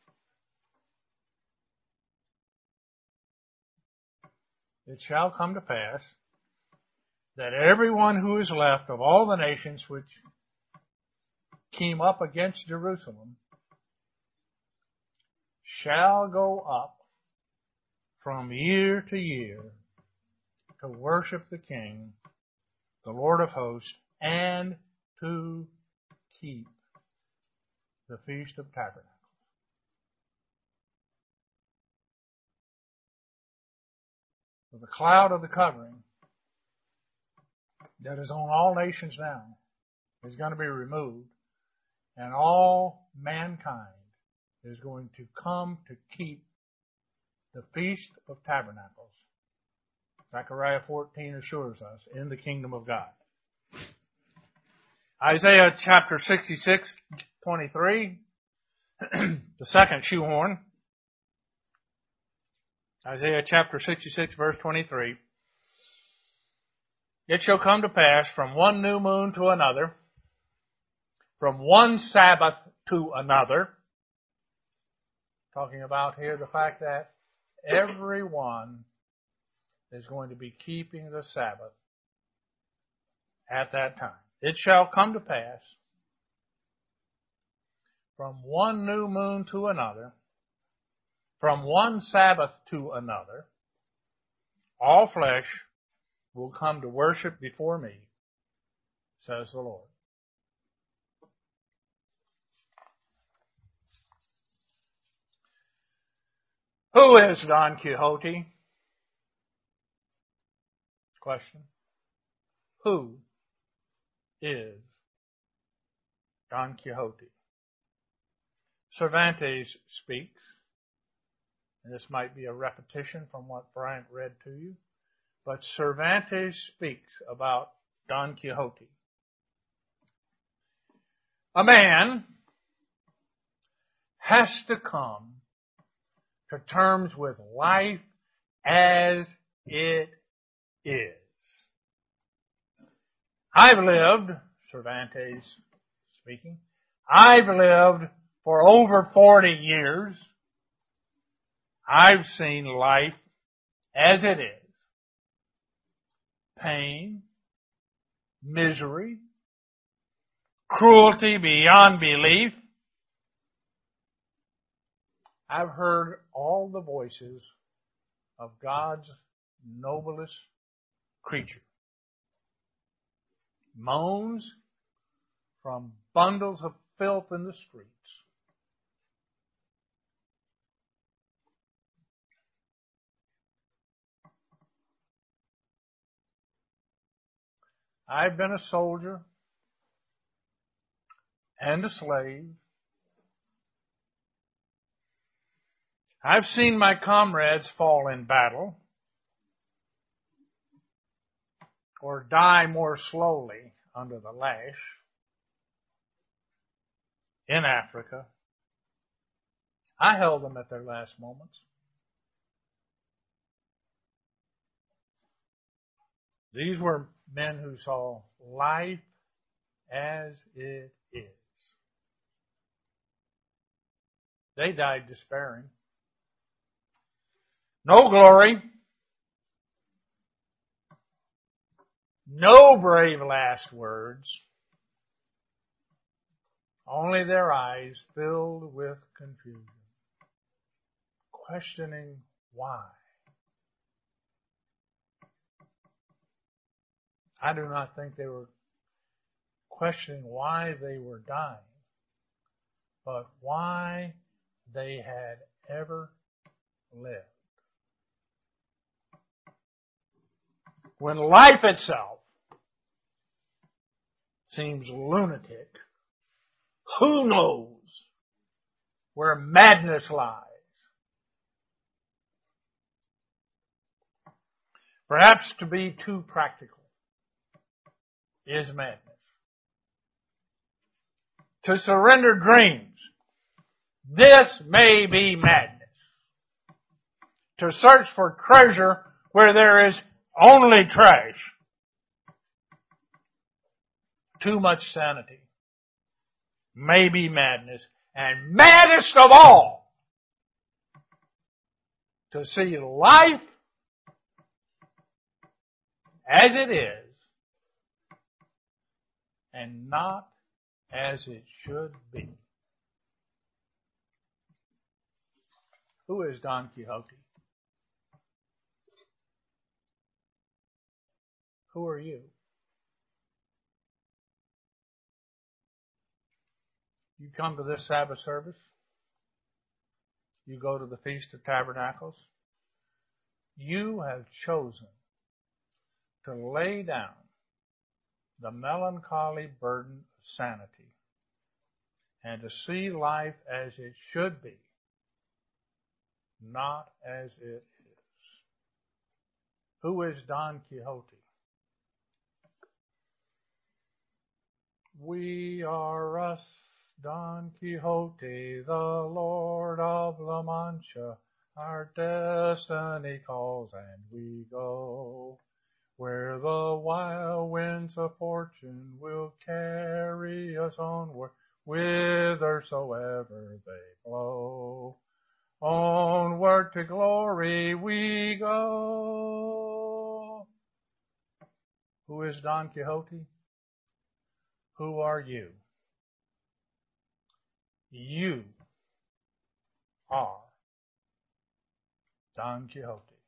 It shall come to pass that everyone who is left of all the nations which came up against Jerusalem shall go up from year to year to worship the King, the Lord of hosts, and to keep the Feast of Tabernacles. So the cloud of the covering that is on all nations now is going to be removed, and all mankind is going to come to keep the Feast of Tabernacles. Zechariah fourteen assures us, in the kingdom of God. Isaiah chapter sixty-six, twenty-three, the second shoehorn. Isaiah chapter sixty-six, verse twenty-three. It shall come to pass from one new moon to another, from one Sabbath to another. Talking about here the fact that everyone is going to be keeping the Sabbath at that time. It shall come to pass from one new moon to another, from one Sabbath to another, all flesh will come to worship before me, says the Lord. Who is Don Quixote? Question. Who is Don Quixote? Cervantes speaks, and this might be a repetition from what Bryant read to you, but Cervantes speaks about Don Quixote. A man has to come to terms with life as it is. I've lived, Cervantes speaking, I've lived for over forty years. I've seen life as it is. Pain, misery, cruelty beyond belief. I've heard all the voices of God's noblest creature. Moans from bundles of filth in the streets. I've been a soldier and a slave. I've seen my comrades fall in battle or die more slowly under the lash in Africa. I held them at their last moments. These were men who saw life as it is. They died despairing. No glory. No brave last words. Only their eyes filled with confusion. Questioning why. I do not think they were questioning why they were dying, but why they had ever lived. When life itself seems lunatic, who knows where madness lies? Perhaps to be too practical is madness. To surrender dreams, this may be madness. To search for treasure where there is only trash. Too much sanity may be madness. And maddest of all, to see life as it is and not as it should be. Who is Don Quixote? Who are you? You come to this Sabbath service. You go to the Feast of Tabernacles. You have chosen to lay down the melancholy burden of sanity and to see life as it should be, not as it is. Who is Don Quixote? We are us, Don Quixote, the Lord of La Mancha. Our destiny calls and we go where the wild winds of fortune will carry us onward, whithersoever they blow. Onward to glory we go. Who is Don Quixote? Who are you? You are Don Quixote.